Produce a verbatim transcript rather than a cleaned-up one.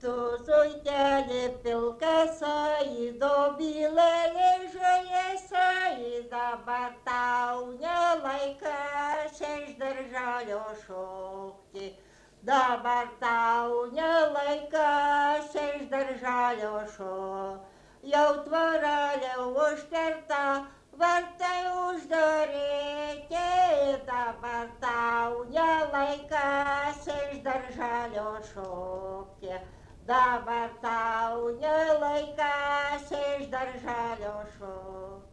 Tu zuitelį pilkasą, įdobilėlį žalėsą, į dabar tau nelaikas iš darželio šokti. Dabar tau nelaikas iš darželio šokti. Jau tvorelė užkerta, vartai uždaryti, dabar tau nelaikas iš darželio šokti. Dabar tau nelaikas iš darželio šokti.